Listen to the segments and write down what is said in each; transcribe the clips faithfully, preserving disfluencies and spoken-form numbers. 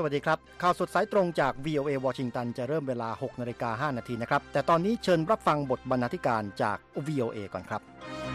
วัสดีครับข่าวสดสายตรงจาก วี โอ เอ วอชิงตันจะเริ่มเวลา หกนาฬิกาห้านาทีนะครับแต่ตอนนี้เชิญรับฟังบทบรรณาธิการจาก วี โอ เอ ก่อนครับ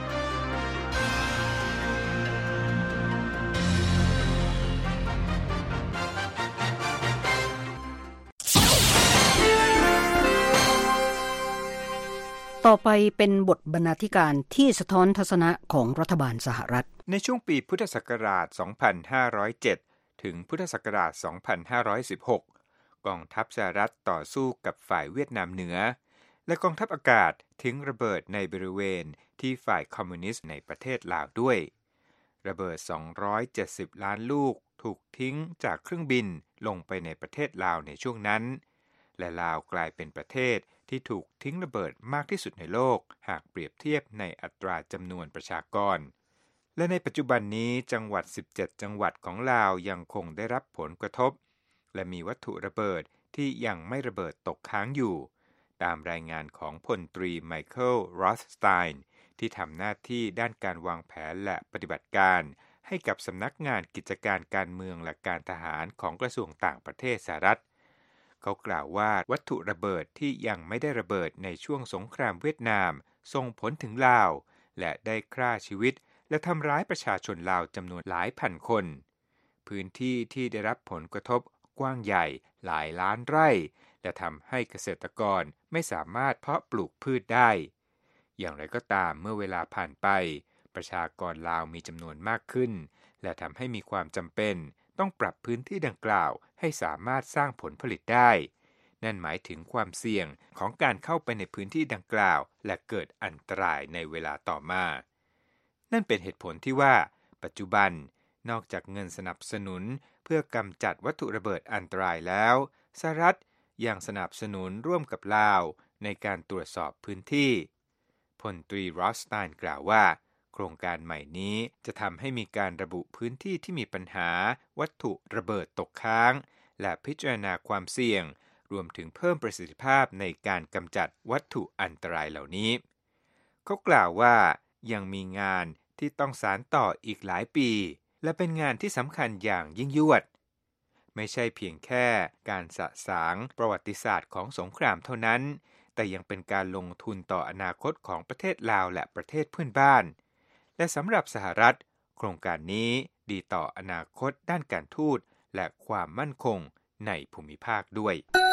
ต่อไปเป็นบทบรรณาธิการที่สะท้อนทัศนะของรัฐบาลสหรัฐในช่วงปีพุทธศักราช สองพันห้าร้อยเจ็ด ถึงพุทธศักราช สองพันห้าร้อยสิบหก กองทัพสหรัฐต่อสู้กับฝ่ายเวียดนามเหนือและกองทัพอากาศทิ้งระเบิดในบริเวณที่ฝ่ายคอมมิวนิสต์ในประเทศลาวด้วยระเบิด สองร้อยเจ็ดสิบ ล้านลูกถูกทิ้งจากเครื่องบินลงไปในประเทศลาวในช่วงนั้นและลาวกลายเป็นประเทศที่ถูกทิ้งระเบิดมากที่สุดในโลกหากเปรียบเทียบในอัตราจำนวนประชากรและในปัจจุบันนี้จังหวัดสิบเจ็ดจังหวัดของลาวยังคงได้รับผลกระทบและมีวัตถุระเบิดที่ยังไม่ระเบิดตกค้างอยู่ตามรายงานของพลตรีไมเคิล รอธสไตน์ที่ทำหน้าที่ด้านการวางแผนและปฏิบัติการให้กับสำนักงานกิจการการเมืองและการทหารของกระทรวงต่างประเทศสหรัฐเขากล่าวว่าวัตถุระเบิดที่ยังไม่ได้ระเบิดในช่วงสงครามเวียดนามส่งผลถึงลาวและได้ฆ่าชีวิตและทำร้ายประชาชนลาวจำนวนหลายพันคนพื้นที่ที่ได้รับผลกระทบกว้างใหญ่หลายล้านไร่และทำให้เกษตรกรไม่สามารถเพาะปลูกพืชได้อย่างไรก็ตามเมื่อเวลาผ่านไปประชากรลาวมีจำนวนมากขึ้นและทำให้มีความจำเป็นต้องปรับพื้นที่ดังกล่าวให้สามารถสร้างผลผลิตได้นั่นหมายถึงความเสี่ยงของการเข้าไปในพื้นที่ดังกล่าวและเกิดอันตรายในเวลาต่อมานั่นเป็นเหตุผลที่ว่าปัจจุบันนอกจากเงินสนับสนุนเพื่อกำจัดวัตถุระเบิดอันตรายแล้วสหรัฐยังสนับสนุนร่วมกับลาวในการตรวจสอบพื้นที่พลตรีรอสไตน์กล่าวว่าโครงการใหม่นี้จะทำให้มีการระบุพื้นที่ที่มีปัญหาวัตถุระเบิดตกค้างและพิจารณาความเสี่ยงรวมถึงเพิ่มประสิทธิภาพในการกำจัดวัตถุอันตรายเหล่านี้เขากล่าวว่ายังมีงานที่ต้องสานต่ออีกหลายปีและเป็นงานที่สำคัญอย่างยิ่งยวดไม่ใช่เพียงแค่การสะสางประวัติศาสตร์ของสงครามเท่านั้นแต่ยังเป็นการลงทุนต่ออนาคตของประเทศลาวและประเทศเพื่อนบ้านและสำหรับสหรัฐโครงการนี้ดีต่ออนาคตด้านการทูตและความมั่นคงในภูมิภาคด้วย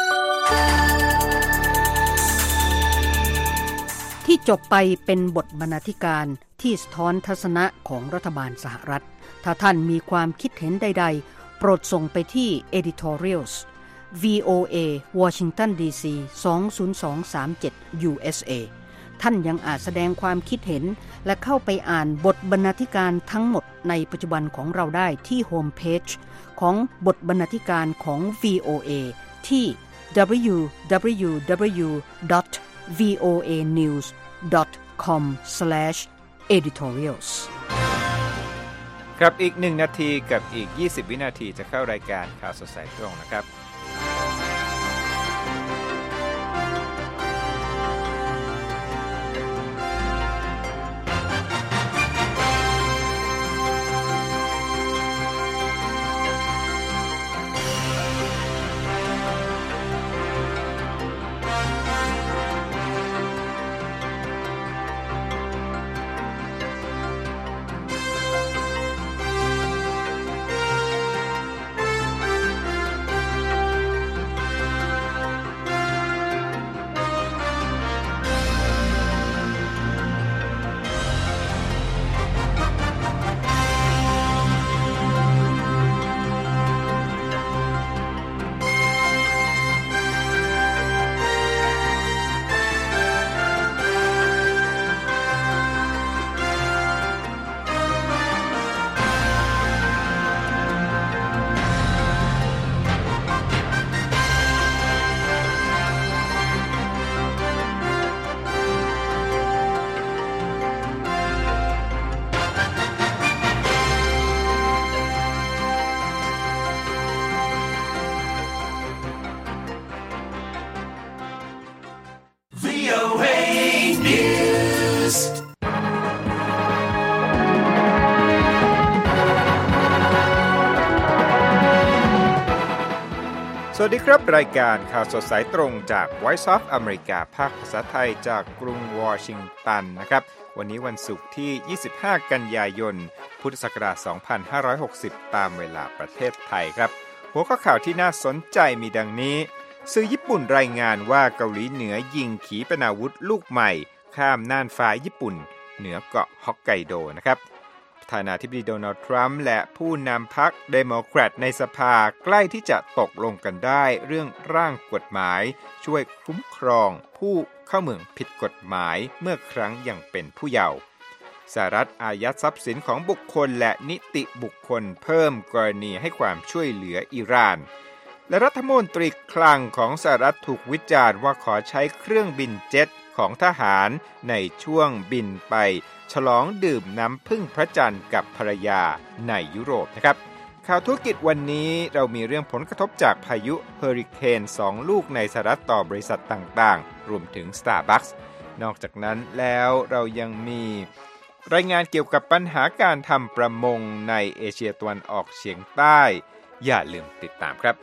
ที่จบไปเป็นบทบรรณาธิการที่สะท้อนทัศนะของรัฐบาลสหรัฐถ้าท่านมีความคิดเห็นใดๆโปรดส่งไปที่ editorials วี โอ เอ Washington ดี ซี สอง ศูนย์ สอง สาม เจ็ด ยู เอส เอ ท่านยังอาจแสดงความคิดเห็นและเข้าไปอ่านบทบรรณาธิการทั้งหมดในปัจจุบันของเราได้ที่โฮมเพจของบทบรรณาธิการของ วี โอ เอ ที่ ดับเบิลยู ดับเบิลยู ดับเบิลยู ดอท วี โอ เอ นิวส์ ดอท คอม สแลช เอดิทอเรียลส์ครับอีกหนึ่งนาทีกับอีกยี่สิบวินาทีจะเข้ารายการข่าวสดสายตรงนะครับสวัสดีครับรายการข่าวสดสายตรงจาก Voice of America ภาคภาษาไทยจากกรุงวอชิงตันนะครับวันนี้วันศุกร์ที่ยี่สิบห้ากันยายนพุทธศักราชสองพันห้าร้อยหกสิบตามเวลาประเทศไทยครับหัวข้อข่าวที่น่าสนใจมีดังนี้สื่อญี่ปุ่นรายงานว่าเกาหลีเหนือยิงขีปนาวุธลูกใหม่ข้ามน่านฟ้าญี่ปุ่นเหนือเกาะฮอกไกโดนะครับประธานาธิบดีโดนัลด์ทรัมป์และผู้นำพรรคเดโมแครตในสภาใกล้ที่จะตกลงกันได้เรื่องร่างกฎหมายช่วยคุ้มครองผู้เข้าเมืองผิดกฎหมายเมื่อครั้งยังเป็นผู้เยาว์สหรัฐอายัดทรัพย์สินของบุคคลและนิติบุคคลเพิ่มกรณีให้ความช่วยเหลืออิหร่านและรัฐมนตรีคลังของสหรัฐถูกวิจารณ์ว่าขอใช้เครื่องบินเจ็ตของทหารในช่วงบินไปฉลองดื่มน้ำพึ่งพระจันทร์กับภรรยาในยุโรปนะครับข่าวธุรกิจวันนี้เรามีเรื่องผลกระทบจากพายุเฮอริเคนสองลูกในสหรัฐต่อบริษัทต่างๆรวมถึง Starbucks นอกจากนั้นแล้วเรายังมีรายงานเกี่ยวกับปัญหาการทำประมงในเอเชียตะวันออกเฉียงใต้อย่าลืมติดตามครับ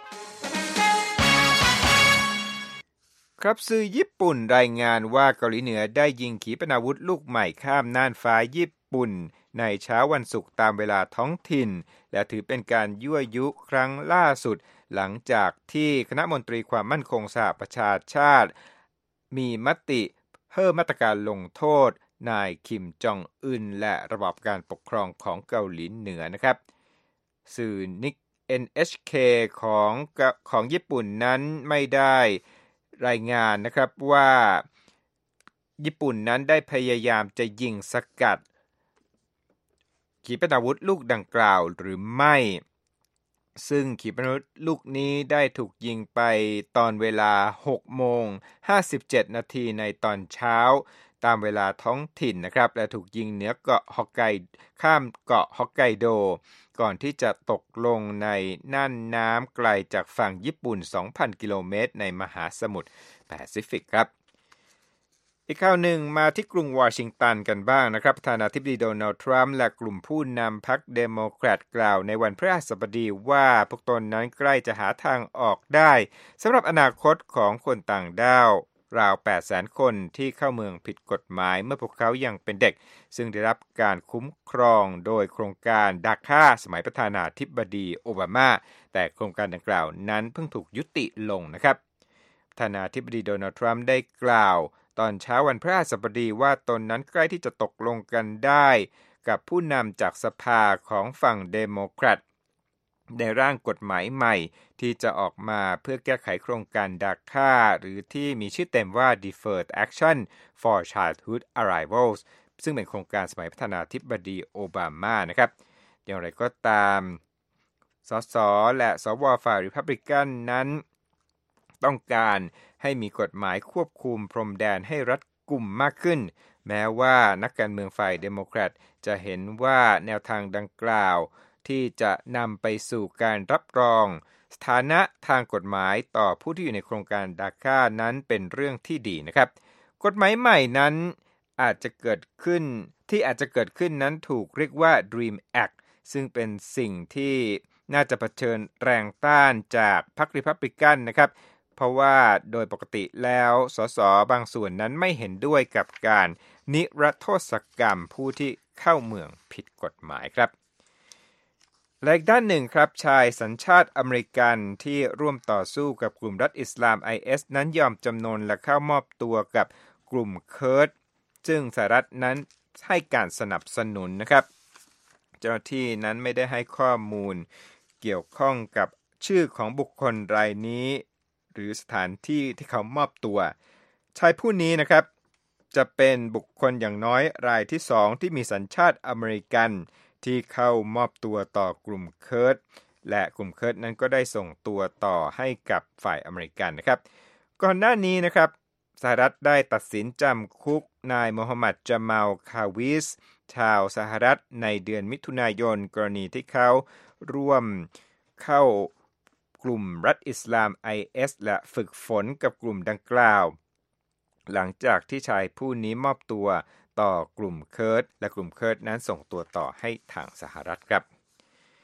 ครับสื่อญี่ปุ่นรายงานว่าเกาหลีเหนือได้ยิงขีปนาวุธลูกใหม่ข้ามน่านฟ้าญี่ปุ่นในเช้าวันศุกร์ตามเวลาท้องถิ่นและถือเป็นการยั่วยุครั้งล่าสุดหลังจากที่คณะมนตรีความมั่นคงสหประชาชาติมีมติเพิ่มมาตรการลงโทษนายคิมจองอึนและระบอบการปกครองของเกาหลีเหนือนะครับสื่อนิก เอ็น เอช เค ของของญี่ปุ่นนั้นไม่ได้รายงานนะครับว่าญี่ปุ่นนั้นได้พยายามจะยิงสกัดขีปนาวุธลูกดังกล่าวหรือไม่ซึ่งขีปนาวุธลูกนี้ได้ถูกยิงไปตอนเวลา หกโมงห้าสิบเจ็ดนาทีในตอนเช้าตามเวลาท้องถิ่นนะครับและถูกยิงเหนือเกาะฮอกไกข้ามเกาะฮอกไกโดก่อนที่จะตกลงในน่านน้ำไกลจากฝั่งญี่ปุ่น สองพัน กิโลเมตรในมหาสมุทรแปซิฟิกครับอีกข่าวหนึ่งมาที่กรุงวอชิงตันกันบ้างนะครับประธานาธิบดีโดนัลด์ทรัมป์และกลุ่มผู้นำพรรคเดโมแครตกล่าวในวันพฤหัสบดีว่าพวกตนนั้นใกล้จะหาทางออกได้สำหรับอนาคตของคนต่างด้าวราว แปดแสน คนที่เข้าเมืองผิดกฎหมายเมื่อพวกเขายังเป็นเด็กซึ่งได้รับการคุ้มครองโดยโครงการดาค่าสมัยประธานาธิบดีโอบามาแต่โครงการดังกล่าวนั้นเพิ่งถูกยุติลงนะครับประธานาธิบดีโดนัลด์ทรัมป์ได้กล่าวตอนเช้าวันพฤหัสบดีว่าตนนั้นใกล้ที่จะตกลงกันได้กับผู้นำจากสภาของฝั่งเดโมแครตในร่างกฎหมายใหม่ที่จะออกมาเพื่อแก้ไขโครงการดาค่าหรือที่มีชื่อเต็มว่า Deferred Action for Childhood Arrivals ซึ่งเป็นโครงการสมัยประธานาธิบดีโอบามานะครับอย่างไรก็ตามสสและสวฝ่ายริพับลิกันนั้นต้องการให้มีกฎหมายควบคุมพรมแดนให้รัดกุมมากขึ้นแม้ว่านักการเมืองฝ่ายเดโมแครตจะเห็นว่าแนวทางดังกล่าวที่จะนำไปสู่การรับรองสถานะทางกฎหมายต่อผู้ที่อยู่ในโครงการดาค่านั้นเป็นเรื่องที่ดีนะครับกฎหมายใหม่นั้นอาจจะเกิดขึ้นที่อาจจะเกิดขึ้นนั้นถูกเรียกว่า Dream Act ซึ่งเป็นสิ่งที่น่าจะเผชิญแรงต้านจากพรรคริพับลิกันนะครับเพราะว่าโดยปกติแล้วสสบางส่วนนั้นไม่เห็นด้วยกับการนิรโทษกรรมผู้ที่เข้าเมืองผิดกฎหมายครับและอีกด้านหนึ่งครับชายสัญชาติอเมริกันที่ร่วมต่อสู้กับกลุ่มรัฐอิสลาม ไอ เอส นั้นยอมจำนนและเข้ามอบตัวกับกลุ่มเคิร์ดซึ่งสหรัฐนั้นให้การสนับสนุนนะครับเจ้าหน้าที่นั้นไม่ได้ให้ข้อมูลเกี่ยวข้องกับชื่อของบุคคลรายนี้หรือสถานที่ที่เขามอบตัวชายผู้นี้นะครับจะเป็นบุคคลอย่างน้อยรายที่สองที่มีสัญชาติอเมริกันที่เข้ามอบตัวต่อกลุ่มเคิร์ดและกลุ่มเคิร์ดนั้นก็ได้ส่งตัวต่อให้กับฝ่ายอเมริกันนะครับก่อนหน้านี้นะครับสหรัฐได้ตัดสินจำคุกนายโมฮัมหมัดจามัลคาวิสชาวสหรัฐในเดือนมิถุนายนกรณีที่เขาร่วมเข้ากลุ่มรัฐอิสลาม ไอ เอส และฝึกฝนกับกลุ่มดังกล่าวหลังจากที่ชายผู้นี้มอบตัวต่อกลุ่มเคิร์ดและกลุ่มเคิร์ดนั้นส่งตัวต่อให้ทางสหรัฐครับ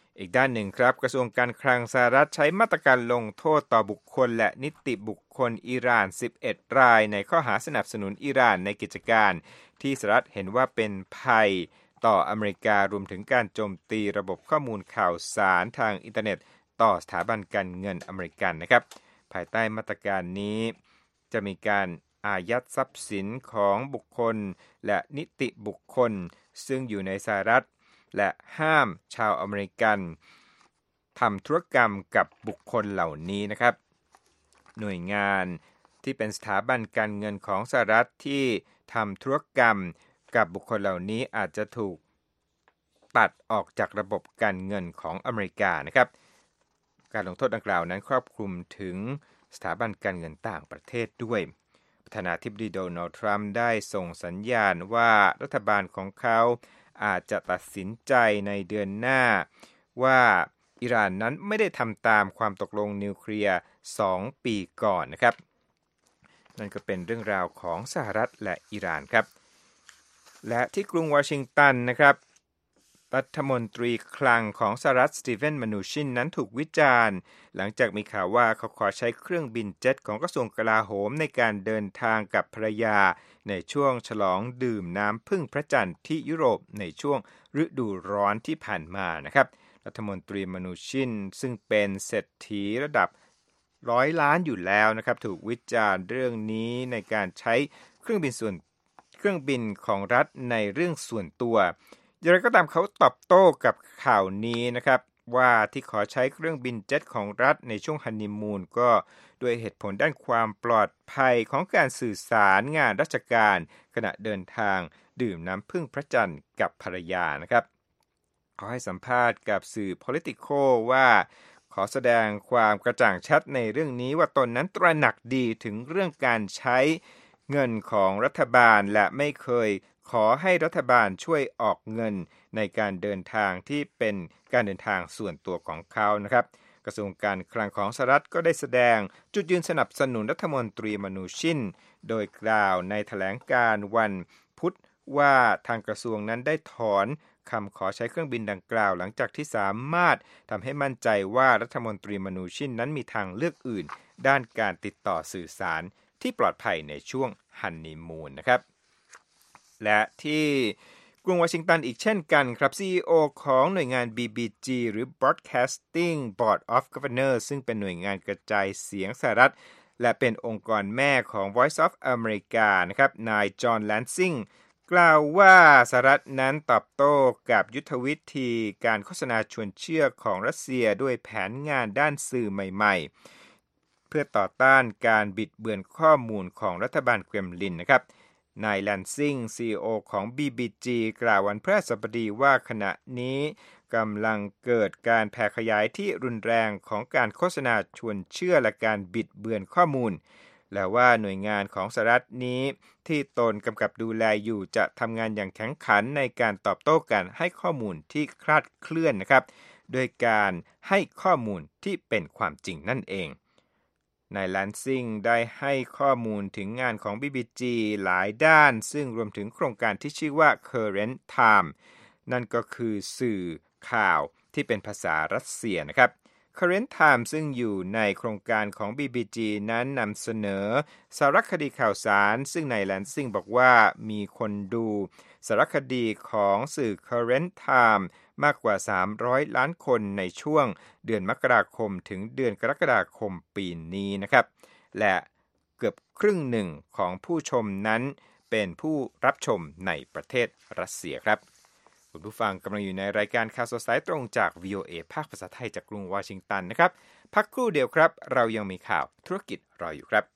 อีกด้านหนึ่งครับกระทรวงการคลังสหรัฐใช้มาตรการลงโทษต่อบุคคลและนิติบุคคลอิหร่านสิบเอ็ดรายในข้อหาสนับสนุนอิหร่านในกิจการที่สหรัฐเห็นว่าเป็นภัยต่ออเมริการวมถึงการโจมตีระบบข้อมูลข่าวสารทางอินเทอร์เน็ตต่อสถาบันการเงินอเมริกันนะครับภายใต้มาตรการนี้จะมีการอายัดทรัพย์สินของบุคคลและนิติบุคคลซึ่งอยู่ในสหรัฐและห้ามชาวอเมริกันทำธุรกรรมกับบุคคลเหล่านี้นะครับหน่วยงานที่เป็นสถาบันการเงินของสหรัฐที่ทำธุรกรรมกับบุคคลเหล่านี้อาจจะถูกตัดออกจากระบบการเงินของอเมริกานะครับการลงโทษดังกล่าวนั้นครอบคลุมถึงสถาบันการเงินต่างประเทศด้วยประธานาธิบดีโดนัลด์ทรัมป์ได้ส่งสัญญาณว่ารัฐบาลของเขาอาจจะตัดสินใจในเดือนหน้าว่าอิหร่านนั้นไม่ได้ทำตามความตกลงนิวเคลียร์สองปีก่อนนะครับนั่นก็เป็นเรื่องราวของสหรัฐและอิหร่านครับและที่กรุงวอชิงตันนะครับรัฐมนตรีคลังของสหรัฐสตีเวนมานูชินนั้นถูกวิจารณ์หลังจากมีข่าวว่าเขาขอใช้เครื่องบินเจ็ตของกระทรวงกลาโหมในการเดินทางกับภรรยาในช่วงฉลองดื่มน้ำพึ่งพระจันทร์ที่ยุโรปในช่วงฤดูร้อนที่ผ่านมานะครับรัฐมนตรีมานูชินซึ่งเป็นเศรษฐีระดับร้อยล้านอยู่แล้วนะครับถูกวิจารณ์เรื่องนี้ในการใช้เครื่องบินส่วนเครื่องบินของรัฐในเรื่องส่วนตัวอย่างไรก็ตามเขาตอบโต้กับข่าวนี้นะครับว่าที่ขอใช้เครื่องบินเจ็ตของรัฐในช่วงฮันนีมูนก็ด้วยเหตุผลด้านความปลอดภัยของการสื่อสารงานราชการขณะเดินทางดื่มน้ำพึ่งพระจันทร์กับภรรยานะครับเขาให้สัมภาษณ์กับสื่อ Politico ว่าขอแสดงความกระจ่างชัดในเรื่องนี้ว่าตนนั้นตระหนักดีถึงเรื่องการใช้เงินของรัฐบาลและไม่เคยขอให้รัฐบาลช่วยออกเงินในการเดินทางที่เป็นการเดินทางส่วนตัวของเขานะครับกระทรวงการคลังของสหรัฐก็ได้แสดงจุดยืนสนับสนุนรัฐมนตรีมานูชินโดยกล่าวในแถลงการวันพุธว่าทางกระทรวงนั้นได้ถอนคำขอใช้เครื่องบินดังกล่าวหลังจากที่สามารถทำให้มั่นใจว่ารัฐมนตรีมานูชินนั้นมีทางเลือกอื่นด้านการติดต่อสื่อสารที่ปลอดภัยในช่วงฮันนีมูนนะครับและที่กรุงวอชิงตันอีกเช่นกันครับ ซี อี โอ ของหน่วยงาน บี บี จี หรือ Broadcasting Board of Governors ซึ่งเป็นหน่วยงานกระจายเสียงสหรัฐและเป็นองค์กรแม่ของ Voice of America นะครับนายจอห์น แลนซิงกล่าวว่าสหรัฐนั้นตอบโต้กับยุทธวิธีการโฆษณาชวนเชื่อของรัสเซียด้วยแผนงานด้านสื่อใหม่ๆเพื่อต่อต้านการบิดเบือนข้อมูลของรัฐบาลเครมลินนะครับนายแลนซิง ซี อี โอ ของ บี บี จี กล่าววันพฤหัสบดีว่าขณะนี้กำลังเกิดการแผ่ขยายที่รุนแรงของการโฆษณาชวนเชื่อและการบิดเบือนข้อมูลและว่าหน่วยงานของสหรัฐนี้ที่ตนกำกับดูแลอยู่จะทำงานอย่างแข็งขันในการตอบโต้การให้ข้อมูลที่คลาดเคลื่อนนะครับโดยการให้ข้อมูลที่เป็นความจริงนั่นเองนายแลนซิงได้ให้ข้อมูลถึงงานของ บี บี จี หลายด้านซึ่งรวมถึงโครงการที่ชื่อว่า Current Time นั่นก็คือสื่อข่าวที่เป็นภาษารัสเซียนะครับ Current Time ซึ่งอยู่ในโครงการของ บี บี จี นั้นนำเสนอสารคดีข่าวสารซึ่งนายแลนซิงบอกว่ามีคนดูสารคดีของสื่อ Current Time มากกว่าสามร้อยล้านคนในช่วงเดือนมกราคมถึงเดือนกรกฎาคมปีนี้นะครับและเกือบครึ่งหนึ่งของผู้ชมนั้นเป็นผู้รับชมในประเทศรัสเซียครับคุณผู้ฟังกำลังอยู่ในรายการข่าวสดสายตรงจาก วี โอ เอ ภาคภาษาไทยจากกรุงวอชิงตันนะครับพักครู่เดียวครับเรายังมีข่าวธุรกิจรออยู่ครับ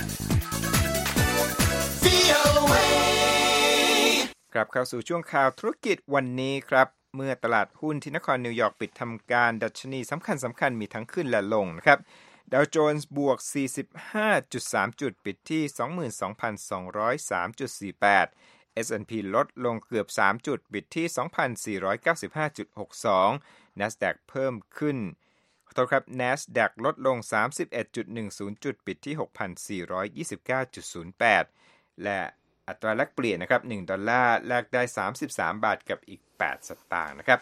กลับเข้าสู่ช่วงข่าวธุรกิจวันนี้ครับเมื่อตลาดหุ้นที่นครนิวยอร์กปิดทำการดัชนีสำคัญสำคัญมีทั้งขึ้นและลงนะครับดาวโจนส์บวก สี่สิบห้าจุดสาม จุดปิดที่ สองหมื่นสองพันสองร้อยสามจุดสี่แปด เอส แอนด์ พี ลดลงเกือบสามจุดปิดที่ สองพันสี่ร้อยเก้าสิบห้าจุดหกสอง NASDAQ เพิ่มขึ้นขอโทษครับ NASDAQ ลดลง สามสิบเอ็ดจุดหนึ่งศูนย์ จุดปิดที่ หกพันสี่ร้อยยี่สิบเก้าจุดศูนย์แปด และอัตราแลกเปลี่ยนนะครับหนึ่งดอลลาร์แลกได้สามสิบสามบาทกับอีกแปดสตางค์นะครับ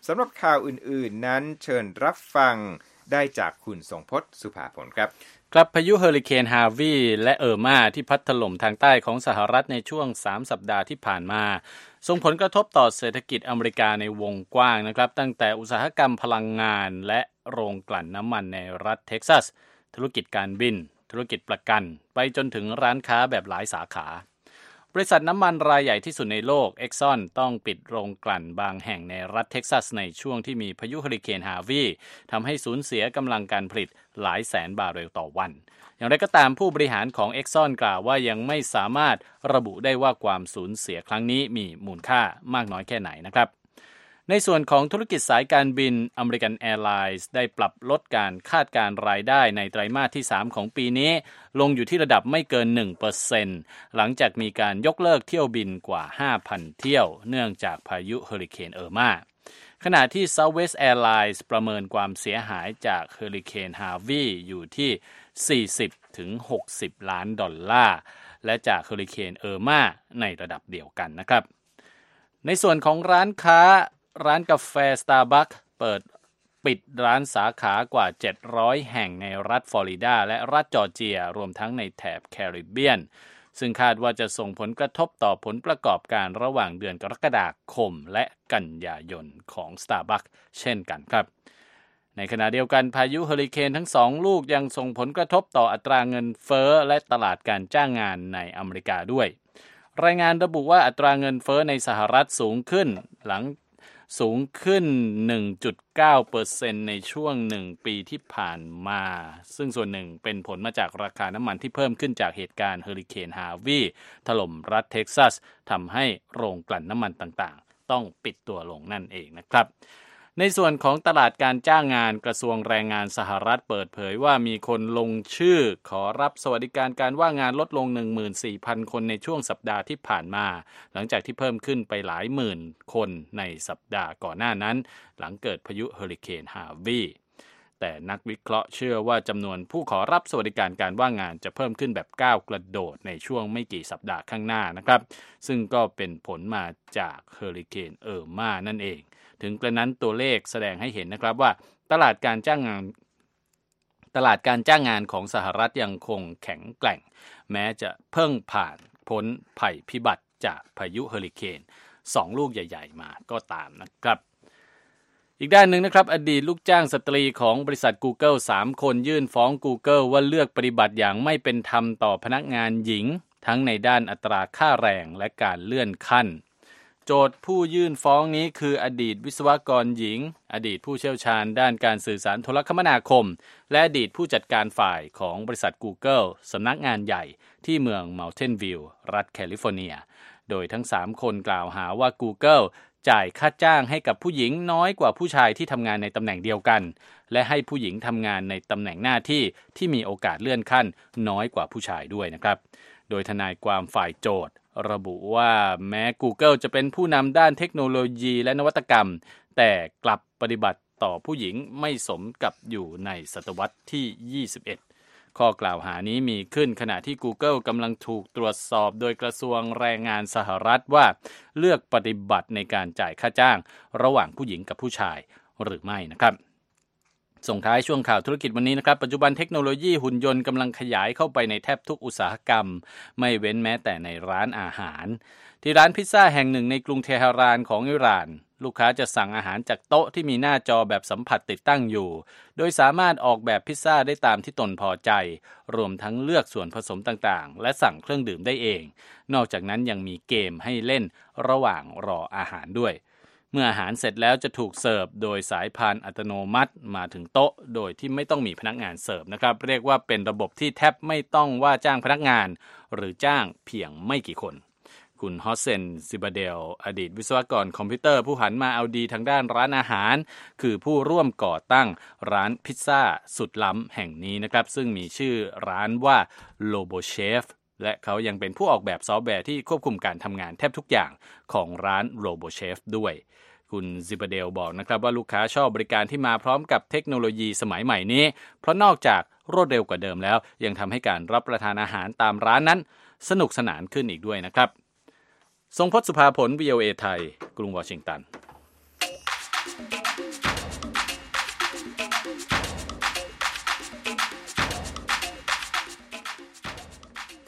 สำหรับข่าวอื่นๆนั้นเชิญรับฟังได้จากคุณทรงพจน์สุภาผลครับครับพายุเฮอริเคนฮาร์วีและเออร์มาที่พัดถล่มทางใต้ของสหรัฐในช่วงสามสัปดาห์ที่ผ่านมาส่งผลกระทบต่อเศรษฐกิจอเมริกาในวงกว้างนะครับตั้งแต่อุตสาหกรรมพลังงานและโรงกลั่นน้ำมันในรัฐเท็กซัสธุรกิจการบินธุรกิจประกันไปจนถึงร้านค้าแบบหลายสาขาบริษัทน้ำมันรายใหญ่ที่สุดในโลก Exxon ต้องปิดโรงกลั่นบางแห่งในรัฐเท็กซัสในช่วงที่มีพายุเฮอริเคนฮาร์วีทำให้สูญเสียกำลังการผลิตหลายแสนบาร์เรลต่อวันอย่างไรก็ตามผู้บริหารของ Exxon กล่าวว่ายังไม่สามารถระบุได้ว่าความสูญเสียครั้งนี้มีมูลค่ามากน้อยแค่ไหนนะครับในส่วนของธุรกิจสายการบิน American Airlines ได้ปรับลดการคาดการรายได้ในไตรมาสที่สามของปีนี้ลงอยู่ที่ระดับไม่เกิน หนึ่งเปอร์เซ็นต์ หลังจากมีการยกเลิกเที่ยวบินกว่า ห้าพัน เที่ยวเนื่องจากพายุเฮอริเคนเออร์มาขณะที่ Southwest Airlines ประเมินความเสียหายจากเฮอริเคนฮาร์วีอยู่ที่ สี่สิบถึงหกสิบ ล้านดอลลาร์และจากเฮอริเคนเออร์มาในระดับเดียวกันนะครับในส่วนของร้านค้าร้านกาแฟ Starbucks เปิดปิดร้านสาขากว่าเจ็ดร้อยแห่งในรัฐฟลอริดาและรัฐจอร์เจียรวมทั้งในแถบแคริบเบียนซึ่งคาดว่าจะส่งผลกระทบต่อผลประกอบการระหว่างเดือนกรกฎาคมและกันยายนของ Starbucks เช่นกันครับในขณะเดียวกันพายุเฮอริเคนทั้งสองลูกยังส่งผลกระทบต่ออัตราเงินเฟ้อและตลาดการจ้างงานในอเมริกาด้วยรายงานระบุว่าอัตราเงินเฟ้อในสหรัฐสูงขึ้นหลังสูงขึ้น หนึ่งจุดเก้าเปอร์เซ็นต์ ในช่วงหนึ่งปีที่ผ่านมาซึ่งส่วนหนึ่งเป็นผลมาจากราคาน้ำมันที่เพิ่มขึ้นจากเหตุการณ์เฮอริเคนฮาร์วีถล่มรัฐเท็กซัสทำให้โรงกลั่นน้ำมันต่างๆต้องปิดตัวลงนั่นเองนะครับในส่วนของตลาดการจ้างงานกระทรวงแรงงานสหรัฐเปิดเผยว่ามีคนลงชื่อขอรับสวัสดิการการว่างงานลดลง หนึ่งหมื่นสี่พัน คนในช่วงสัปดาห์ที่ผ่านมาหลังจากที่เพิ่มขึ้นไปหลายหมื่นคนในสัปดาห์ก่อนหน้านั้นหลังเกิดพายุเฮอริเคนฮาร์วีแต่นักวิเคราะห์เชื่อว่าจำนวนผู้ขอรับสวัสดิการการว่างงานจะเพิ่มขึ้นแบบก้าวกระโดดในช่วงไม่กี่สัปดาห์ข้างหน้านะครับซึ่งก็เป็นผลมาจากเฮอริเคนเออร์มานั่นเองถึงกระนั้นตัวเลขแสดงให้เห็นนะครับว่าตลาดการจ้างงานตลาดการจ้างงานของสหรัฐยังคงแข็งแกร่งแม้จะเพิ่งผ่านพ้นภัยพิบัติจากพายุเฮอริเคนสองลูกใหญ่ๆมาก็ตามนะครับอีกด้านหนึ่งนะครับอดีตลูกจ้างสตรีของบริษัท Google สามคนยื่นฟ้อง Google ว่าเลือกปฏิบัติอย่างไม่เป็นธรรมต่อพนักงานหญิงทั้งในด้านอัตราค่าแรงและการเลื่อนขั้นโจทย์ผู้ยื่นฟ้องนี้คืออดีตวิศวกรหญิงอดีตผู้เชี่ยวชาญด้านการสื่อสารโทรคมนาคมและอดีตผู้จัดการฝ่ายของบริษัท Google สำนักงานใหญ่ที่เมือง Mountain View รัฐแคลิฟอร์เนียโดยทั้งสามคนกล่าวหาว่า Google จ่ายค่าจ้างให้กับผู้หญิงน้อยกว่าผู้ชายที่ทำงานในตำแหน่งเดียวกันและให้ผู้หญิงทำงานในตำแหน่งหน้าที่ที่มีโอกาสเลื่อนขั้นน้อยกว่าผู้ชายด้วยนะครับโดยทนายความฝ่ายโจทย์ระบุว่าแม้ Google จะเป็นผู้นำด้านเทคโนโลยีและนวัตกรรมแต่กลับปฏิบัติต่อผู้หญิงไม่สมกับอยู่ในศตวรรษที่ยี่สิบเอ็ดข้อกล่าวหานี้มีขึ้นขณะที่ Google กำลังถูกตรวจสอบโดยกระทรวงแรงงานสหรัฐว่าเลือกปฏิบัติในการจ่ายค่าจ้างระหว่างผู้หญิงกับผู้ชายหรือไม่นะครับส่งท้ายช่วงข่าวธุรกิจวันนี้นะครับปัจจุบันเทคโนโลยีหุ่นยนต์กำลังขยายเข้าไปในแทบทุกอุตสาหกรรมไม่เว้นแม้แต่ในร้านอาหารที่ร้านพิซซ่าแห่งหนึ่งในกรุงเทหะรานของอิหร่านลูกค้าจะสั่งอาหารจากโต๊ะที่มีหน้าจอแบบสัมผัสติดตั้งอยู่โดยสามารถออกแบบพิซซ่าได้ตามที่ตนพอใจรวมทั้งเลือกส่วนผสมต่างๆและสั่งเครื่องดื่มได้เองนอกจากนั้นยังมีเกมให้เล่นระหว่างรออาหารด้วยเมื่ออาหารเสร็จแล้วจะถูกเสิร์ฟโดยสายพานอัตโนมัติมาถึงโต๊ะโดยที่ไม่ต้องมีพนักงานเสิร์ฟนะครับเรียกว่าเป็นระบบที่แทบไม่ต้องว่าจ้างพนักงานหรือจ้างเพียงไม่กี่คนคุณฮอสเซนซิบาเดลอดีตวิศวกรคอมพิวเตอร์ผู้หันมาเอาดีทางด้านร้านอาหารคือผู้ร่วมก่อตั้งร้านพิซซ่าสุดล้ำแห่งนี้นะครับซึ่งมีชื่อร้านว่า Robochef และเขายังเป็นผู้ออกแบบซอฟต์แวร์ที่ควบคุมการทำงานแทบทุกอย่างของร้าน Robochef ด้วยคุณซิบาเดลบอกนะครับว่าลูกค้าชอบบริการที่มาพร้อมกับเทคโนโลยีสมัยใหม่นี้เพราะนอกจากรวดเร็วกว่าเดิมแล้วยังทำให้การรับประทานอาหารตามร้านนั้นสนุกสนานขึ้นอีกด้วยนะครับทรงพจน์สุภาผล วี โอ เอ ไทยกรุงวอชิงตัน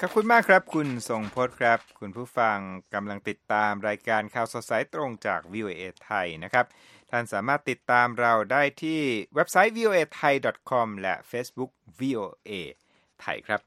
ขอบคุณมากครับคุณทรงพจน์ครับคุณผู้ฟังกำลังติดตามรายการข่าวสดสายตรงจาก วี โอ เอ ไทยนะครับท่านสามารถติดตามเราได้ที่เว็บไซต์ วี โอ เอ ไทย ดอท คอม และ Facebook วี โอ เอ ไทยครับ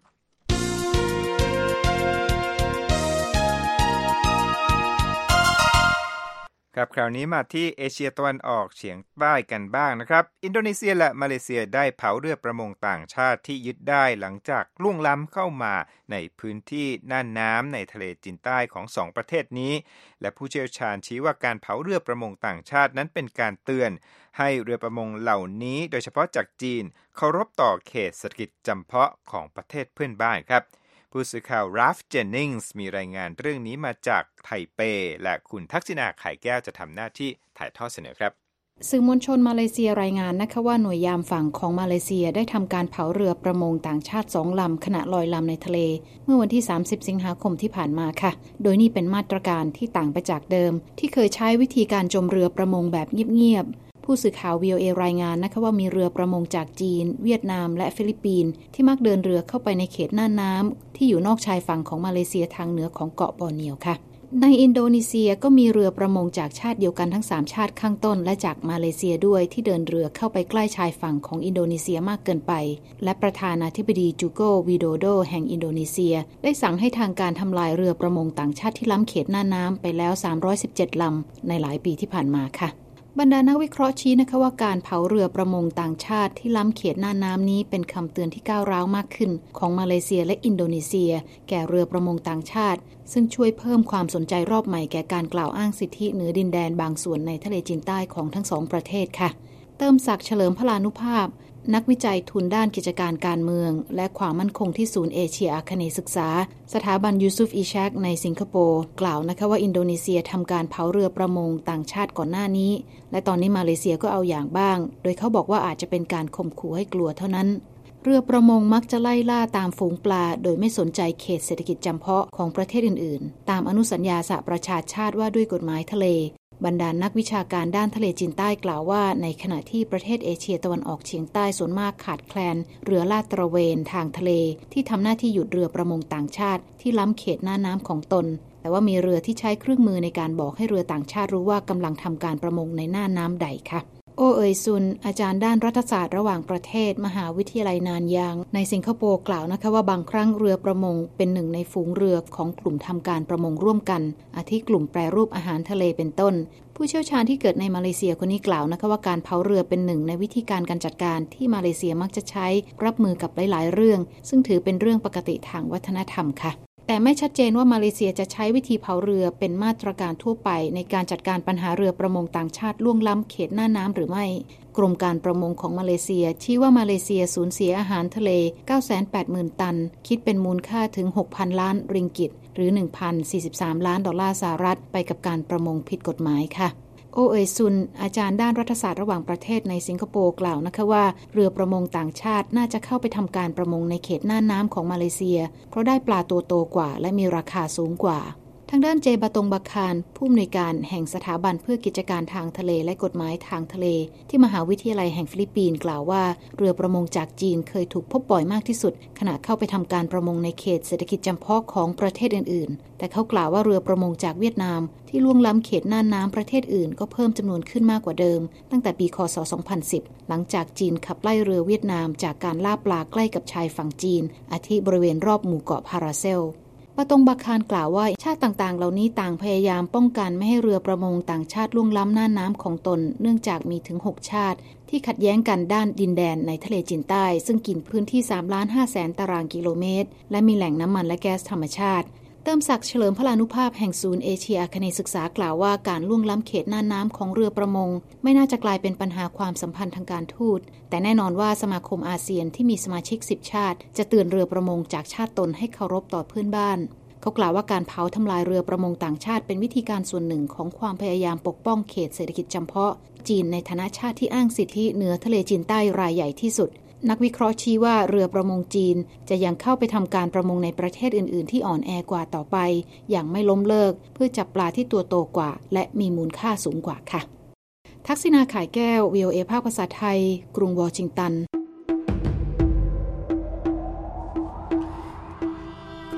ครับคราวนี้มาที่เอเชียตะวันออกเฉียงใต้กันบ้างนะครับอินโดนีเซียและมาเลเซียได้เผาเรือประมงต่างชาติที่ยึดได้หลังจากล่วงล้ำเข้ามาในพื้นที่น่านน้ำในทะเลจีนใต้ของสองประเทศนี้และผู้เชี่ยวชาญชี้ว่าการเผาเรือประมงต่างชาตินั้นเป็นการเตือนให้เรือประมงเหล่านี้โดยเฉพาะจากจีนเคารพต่อเขตเศรษฐกิจจำเพาะของประเทศเพื่อนบ้านครับผู้สื่อข่าวราฟเจนนิงส์มีรายงานเรื่องนี้มาจากไทเปและคุณทักษิณาไข่แก้วจะทำหน้าที่ถ่ายทอดเสนอครับสื่อมวลชนมาเลเซียรายงานนะคะว่าหน่วยยามฝั่งของมาเลเซียได้ทำการเผาเรือประมงต่างชาติสองลำขณะลอยลำในทะเลเมื่อวันที่สามสิบสิงหาคมที่ผ่านมาค่ะโดยนี่เป็นมาตรการที่ต่างไปจากเดิมที่เคยใช้วิธีการจมเรือประมงแบบเงียบผู้สื่อข่าว วี โอ เอ รายงานนะคะว่ามีเรือประมงจากจีนเวียดนามและฟิลิปปินส์ที่มักเดินเรือเข้าไปในเขตน่านน้ำที่อยู่นอกชายฝั่งของมาเลเซียทางเหนือของเกาะบอร์เนียวค่ะในอินโดนีเซียก็มีเรือประมงจากชาติเดียวกันทั้งสามชาติข้างต้นและจากมาเลเซียด้วยที่เดินเรือเข้าไปใกล้ชายฝั่งของอินโดนีเซียมากเกินไปและประธานาธิบดีจูโกวิโดโดแห่งอินโดนีเซียได้สั่งให้ทางการทำลายเรือประมงต่างชาติที่ล้ำเขตน่านน้ำไปแล้วสามร้อยสิบเจ็ดลำในหลายปีที่ผ่านมาค่ะบรรดานักวิเคราะห์ชี้นะคะว่าการเผาเรือประมงต่างชาติที่ล้ำเขตน่านน้ำนี้เป็นคำเตือนที่ก้าวร้าวมากขึ้นของมาเลเซียและอินโดนีเซียแก่เรือประมงต่างชาติซึ่งช่วยเพิ่มความสนใจรอบใหม่แก่การกล่าวอ้างสิทธิเหนือดินแดนบางส่วนในทะเลจีนใต้ของทั้งสองประเทศค่ะเติมศักดิ์เฉลิมพลานุภาพนักวิจัยทุนด้านกิจการการเมืองและความมั่นคงที่ศูนย์เอเชียอาคเนย์ศึกษาสถาบันยูซุฟอิชักในสิงคโปร์กล่าวนะคะว่าอินโดนีเซียทำการเผาเรือประมงต่างชาติก่อนหน้านี้และตอนนี้มาเลเซียก็เอาอย่างบ้างโดยเขาบอกว่าอาจจะเป็นการข่มขู่ให้กลัวเท่านั้นเรือประมงมักจะไล่ล่าตามฝูงปลาโดยไม่สนใจเขตเศรษฐกิจจำเพาะของประเทศอื่นๆตามอนุสัญญาสหประชาชาติว่าด้วยกฎหมายทะเลบรรดา นักวิชาการด้านทะเลจีนใต้กล่าวว่าในขณะที่ประเทศเอเชียตะวันออกเฉียงใต้ส่วนมากขาดแคลนเรือลาดตระเวนทางทะเลที่ทำหน้าที่หยุดเรือประมงต่างชาติที่ล้ำเขตหน้าน้ำของตนแต่ว่ามีเรือที่ใช้เครื่องมือในการบอกให้เรือต่างชาติรู้ว่ากำลังทำการประมงในหน้าน้ำใดค่ะโอเอ๋ยซุนอาจารย์ด้านรัฐศาสตร์ระหว่างประเทศมหาวิทยาลัยนานยางในสิงคโปร์กล่าวนะคะว่าบางครั้งเรือประมงเป็นหนึ่งในฝูงเรือของกลุ่มทำการประมงร่วมกันอาทิกลุ่มแปรรูปอาหารทะเลเป็นต้นผู้เชี่ยวชาญที่เกิดในมาเลเซียคนนี้กล่าวนะคะว่าการเผาเรือเป็นหนึ่งในวิธีการการจัดการที่มาเลเซียมักจะใช้รับมือกับหลายๆเรื่องซึ่งถือเป็นเรื่องปกติทางวัฒนธรรมค่ะแต่ไม่ชัดเจนว่ามาเลเซียจะใช้วิธีเผาเรือเป็นมาตรการทั่วไปในการจัดการปัญหาเรือประมงต่างชาติล่วงล้ำเขตหน้าน้ำหรือไม่กรมการประมงของมาเลเซียชี้ว่ามาเลเซียสูญเสียอาหารทะเล เก้าแสนแปดหมื่น ตันคิดเป็นมูลค่าถึง หกพัน ล้านริงกิตหรือ หนึ่งพันสี่สิบสาม ล้านดอลลาร์สหรัฐไปกับการประมงผิดกฎหมายค่ะโอเอ๋ยซุนอาจารย์ด้านรัฐศาสตร์ระหว่างประเทศในสิงคโปร์กล่าวนะคะว่าเรือประมงต่างชาติน่าจะเข้าไปทำการประมงในเขตน่านน้ำของมาเลเซียเพราะได้ปลาตัวโตกว่าและมีราคาสูงกว่าทางด้านเจบาตงบักคารผู้อำนวยการแห่งสถาบันเพื่อกิจการทางทะเลและกฎหมายทางทะเลที่มหาวิทยาลัยแห่งฟิลิปปินส์กล่าวว่าเรือประมงจากจีนเคยถูกพบบ่อยมากที่สุดขณะเข้าไปทำการประมงในเขตเศรษฐกิจจำเพาะของประเทศอื่นๆแต่เขากล่าวว่าเรือประมงจากเวียดนามที่ล่วงล้ำเขตน่านน้ำประเทศอื่นก็เพิ่มจำนวนขึ้นมากกว่าเดิมตั้งแต่ปีค.ศ. สองพันสิบหลังจากจีนขับไล่เรือเวียดนามจากการล่าปลาใกล้กับชายฝั่งจีนอาทิบริเวณรอบหมู่เกาะพาราเซลปาตงบักคารกล่าวว่าชาติต่างๆเหล่านี้ต่างพยายามป้องกันไม่ให้เรือประมงต่างชาติล่วงล้ำน่านน้ำของตนเนื่องจากมีถึงหกชาติที่ขัดแย้งกันด้านดินแดนในทะเลจีนใต้ซึ่งกินพื้นที่ สามล้านห้าแสน ตารางกิโลเมตรและมีแหล่งน้ำมันและแก๊สธรรมชาติเติมศักดิ์เฉลิมพลานุภาพแห่งศูนย์เอเชียอาคเนย์ศึกษากล่าวว่าการล่วงล้ำเขตน่านน้ำของเรือประมงไม่น่าจะกลายเป็นปัญหาความสัมพันธ์ทางการทูตแต่แน่นอนว่าสมาคมอาเซียนที่มีสมาชิกสิบชาติจะเตือนเรือประมงจากชาติตนให้เคารพต่อเพื่อนบ้านเขากล่าวว่าการเผาทำลายเรือประมงต่างชาติเป็นวิธีการส่วนหนึ่งของความพยายามปกป้องเขตเศรษฐกิจจำเพาะจีนในฐานะชาติที่อ้างสิทธิเหนือทะเลจีนใต้รายใหญ่ที่สุดนักวิเคราะห์ชี้ว่าเรือประมงจีนจะยังเข้าไปทำการประมงในประเทศอื่นๆที่อ่อนแอกว่าต่อไปอย่างไม่ล้มเลิกเพื่อจับปลาที่ตัวโตกว่าและมีมูลค่าสูงกว่าค่ะทักษิณาข่ายแก้ว วี โอ เอ ภาคภาษาไทยกรุงวอชิงตัน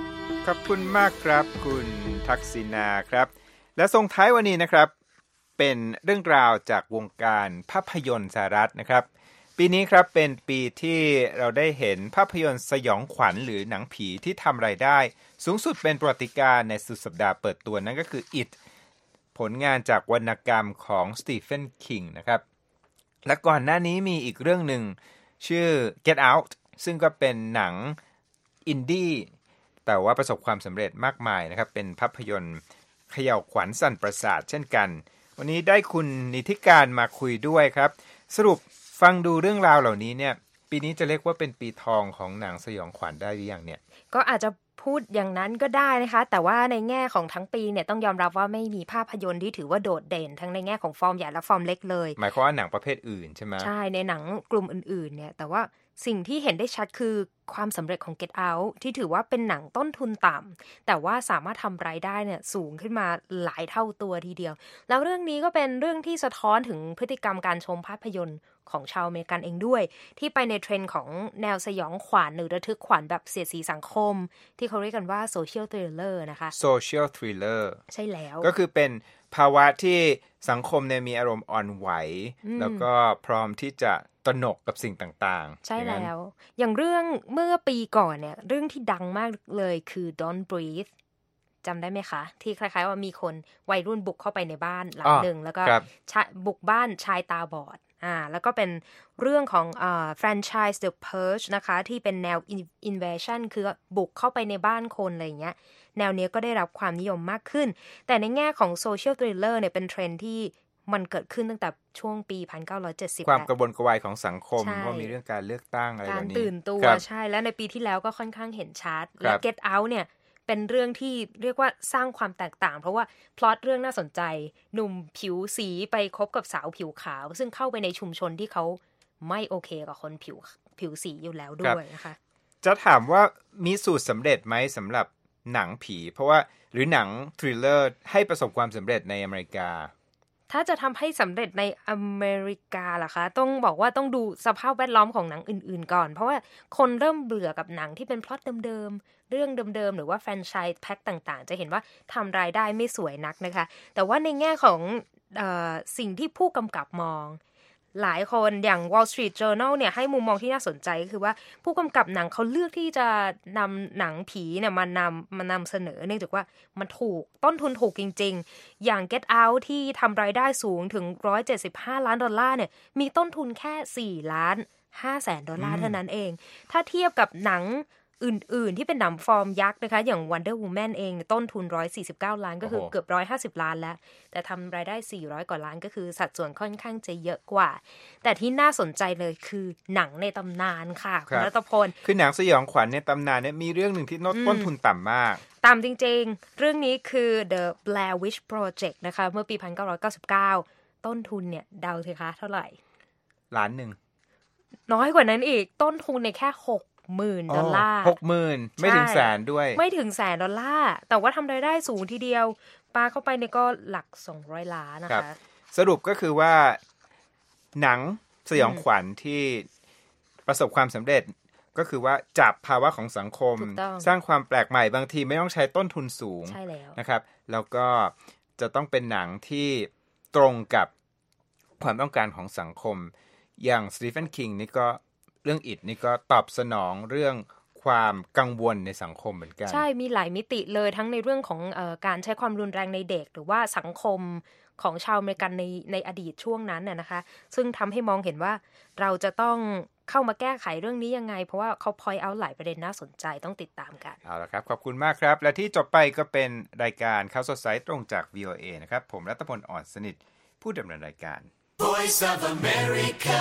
ขอบคุณมากครับคุณทักษิณาครับและส่งท้ายวันนี้นะครับเป็นเรื่องราวจากวงการภาพยนตร์สหรัฐนะครับปีนี้ครับเป็นปีที่เราได้เห็นภาพยนตร์สยองขวัญหรือหนังผีที่ทำรายได้สูงสุดเป็นประวัติการณ์ในสุดสัปดาห์เปิดตัวนั่นก็คือ It ผลงานจากวรรณกรรมของสตีเฟนคิงนะครับและก่อนหน้านี้มีอีกเรื่องหนึ่งชื่อ Get Out ซึ่งก็เป็นหนังอินดี้แต่ว่าประสบความสำเร็จมากมายนะครับเป็นภาพยนตร์เขย่าวขวัญสั่นประสาทเช่นกันวันนี้ได้คุณนิติการมาคุยด้วยครับสรุปฟังดูเรื่องราวเหล่านี้เนี่ยปีนี้จะเรียกว่าเป็นปีทองของหนังสยองขวัญได้หรือยังเนี่ยก็อาจจะพูดอย่างนั้นก็ได้นะคะแต่ว่าในแง่ของทั้งปีเนี่ยต้องยอมรับว่าไม่มีภาพยนตร์ที่ถือว่าโดดเด่นทั้งในแง่ของฟอร์มใหญ่และฟอร์มเล็กเลยหมายความว่าหนังประเภทอื่นใช่ไหมใช่ในหนังกลุ่มอื่นๆเนี่ยแต่ว่าสิ่งที่เห็นได้ชัดคือความสำเร็จของ Get Out ที่ถือว่าเป็นหนังต้นทุนต่ำแต่ว่าสามารถทำรายได้เนี่ยสูงขึ้นมาหลายเท่าตัวทีเดียวแล้วเรื่องนี้ก็เป็นเรื่องที่สะท้อนถึงพฤติกรรมการชมภาพยนตร์ของชาวอเมริกันเองด้วยที่ไปในเทรนด์ของแนวสยองขวัญหรือระทึกขวัญแบบเสียดสีสังคมที่เขาเรียกกันว่า social thriller นะคะ social thriller ใช่แล้วก็คือเป็นภาวะที่สังคมเนี่ยมีอารมณ์อ่อนไหวแล้วก็พร้อมที่จะตระหนกกับสิ่งต่างๆใช่แล้วอย่างเรื่องเมื่อปีก่อนเนี่ยเรื่องที่ดังมากเลยคือ Don't Breathe จำได้ไหมคะที่คล้ายๆว่ามีคนวัยรุ่นบุกเข้าไปในบ้านหลังหนึ่งแล้วก็บุกบ้านชายตาบอดอ่าแล้วก็เป็นเรื่องของอ่าแฟรนไชส์ The Purge นะคะที่เป็นแนว invasion คือบุกเข้าไปในบ้านคนอะไรอย่างเงี้ยแนวนี้ก็ได้รับความนิยมมากขึ้นแต่ในแง่ของ social thriller เนี่ยเป็นเทรนด์ที่มันเกิดขึ้นตั้งแต่ช่วงปีหนึ่งพันเก้าร้อยเจ็ดสิบความกระวนกระวายของสังคมว่ามีเรื่องการเลือกตั้งอะไรแบบนี้การตื่นตัวใช่แล้วในปีที่แล้วก็ค่อนข้างเห็นชัดและ Get Out เนี่ยเป็นเรื่องที่เรียกว่าสร้างความแตกต่างเพราะว่าพล็อตเรื่องน่าสนใจหนุ่มผิวสีไปคบกับสาวผิวขาวซึ่งเข้าไปในชุมชนที่เขาไม่โอเคกับคนผิวผิวสีอยู่แล้วด้วยนะคะจะถามว่ามีสูตรสำเร็จไหมสำหรับหนังผีเพราะว่าหรือหนังทริลเลอร์ให้ประสบความสำเร็จในอเมริกาถ้าจะทำให้สำเร็จในอเมริกาล่ะคะต้องบอกว่าต้องดูสภาพแวดล้อมของหนังอื่นๆก่อนเพราะว่าคนเริ่มเบื่อกับหนังที่เป็นพล็อตเดิมๆเรื่องเดิมๆหรือว่าแฟรนไชส์แพ็คต่างๆจะเห็นว่าทำรายได้ไม่สวยนักนะคะแต่ว่าในแง่ของเอ่อสิ่งที่ผู้กำกับมองหลายคนอย่าง Wall Street Journal เนี่ยให้มุมมองที่น่าสนใจก็คือว่าผู้กำกับหนังเขาเลือกที่จะนำหนังผีเนี่ยมานำมานำเสนอเนื่องจากว่ามันถูกต้นทุนถูกจริงๆอย่าง Get Out ที่ทำรายได้สูงถึงหนึ่งร้อยเจ็ดสิบห้าล้านดอลลาร์เนี่ยมีต้นทุนแค่สี่ล้านห้าแสนดอลลาร์เท่านั้นเองถ้าเทียบกับหนังอื่นๆที่เป็นหนังฟอร์มยักษ์นะคะอย่าง Wonder Woman เองต้นทุนหนึ่งร้อยสี่สิบเก้าล้านก็คือเกือบหนึ่งร้อยห้าสิบล้านแล้วแต่ทำรายได้สี่ร้อยกว่าล้านก็คือสัดส่วนค่อนข้างจะเยอะกว่าแต่ที่น่าสนใจเลยคือหนังในตำนานค่ะคุณรัตพลคือหนังสยองขวัญในตำนานเนี่ยมีเรื่องหนึ่งที่ต้นทุนต่ำมากต่ำจริงๆเรื่องนี้คือ The Blair Witch Project นะคะเมื่อปีหนึ่งพันเก้าร้อยเก้าสิบเก้าต้นทุนเนี่ยเดาสิคะเท่าไหร่ล้านหนึ่งน้อยกว่านั้นอีกต้นทุนในแค่หกหมื่นดอลลาร์หกหมื่นไม่ถึงแสนด้วยไม่ถึงแสนดอลลาร์แต่ว่าทำรายได้สูงทีเดียวปาเข้าไปเนี่ยก็หลักสองร้อยล้านนะคะสรุปก็คือว่าหนังสยองขวัญที่ประสบความสำเร็จก็คือว่าจับภาวะของสังคมสร้างความแปลกใหม่บางทีไม่ต้องใช้ต้นทุนสูงนะครับแล้วก็จะต้องเป็นหนังที่ตรงกับความต้องการของสังคมอย่างสตีเฟนคิงนี่ก็เรื่องอิฐนี่ก็ตอบสนองเรื่องความกังวลในสังคมเหมือนกันใช่มีหลายมิติเลยทั้งในเรื่องของเอ่อการใช้ความรุนแรงในเด็กหรือว่าสังคมของชาวอเมริกันในในอดีตช่วงนั้นน่ะนะคะซึ่งทำให้มองเห็นว่าเราจะต้องเข้ามาแก้ไขเรื่องนี้ยังไงเพราะว่าเขา point out หลายประเด็นน่าสนใจต้องติดตามกันเอาละครับขอบคุณมากครับและที่จบไปก็เป็นรายการข่าวสดสายตรงจาก วี โอ เอ นะครับผมรัตพลอ่อนสนิทผู้ดำเนินรายการ Voice of America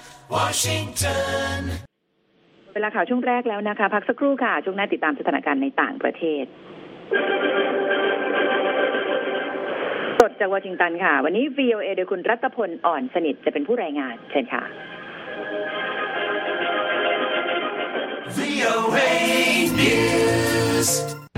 Washington เวลาข่าวช่วงแรกแล้วนะคะพักสักครู่ค่ะช่วงหน้าติดตามสถานการณ์ในต่างประเทศสดจากวอชิงตันค่ะวันนี้ วี โอ เอ โดยคุณรัตพลอ่อนสนิทจะเป็นผู้รายงานเชิญค่ะ วี โอ เอ News